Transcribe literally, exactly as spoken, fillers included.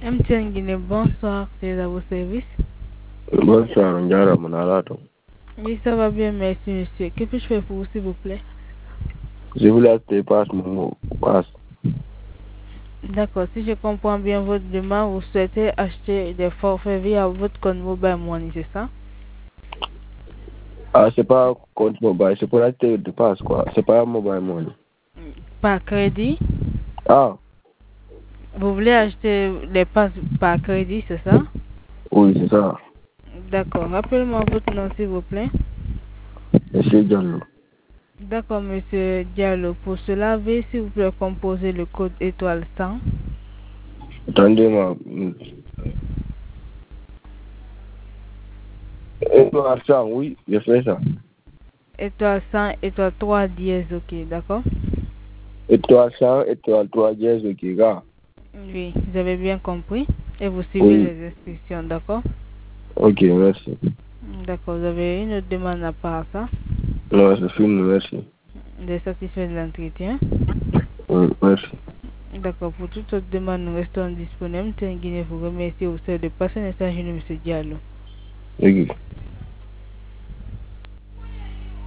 M T N Guinée, bonsoir, c'est à vos services. Bonsoir, Ndiara Monalato. Oui, ça va bien, merci monsieur. Que puis-je faire pour vous, s'il vous plaît? Je voulais acheter passe mon passe. D'accord, si je comprends bien votre demande, vous souhaitez acheter des forfaits via votre compte mobile money, c'est ça? Ah, c'est pas compte mobile, c'est pour acheter des passes, quoi. C'est pas mobile money. Par crédit? Ah, Vous voulez acheter les passes par crédit, c'est ça? oui, c'est ça. D'accord, rappelez-moi votre nom, s'il vous plaît. Monsieur Diallo. D'accord, monsieur Diallo. Pour cela, veuillez s'il vous plaît composer le code étoile cent. Attendez-moi. Étoile cent, oui, je fais ça. Étoile cent, étoile trois dièse, ok, d'accord? Étoile cent, étoile trois dièse, ok, gars. Oui, vous avez bien compris. Et vous suivez Oui. les instructions, d'accord? Ok, merci. D'accord, vous avez une autre demande à part ça? Non, c'est fini, merci. Vous êtes satisfait de l'entretien? Oui, merci. D'accord, pour toute autre demande, nous restons disponibles. Tenguine vous remercie au sein de passer un message à M. Diallo. Ok.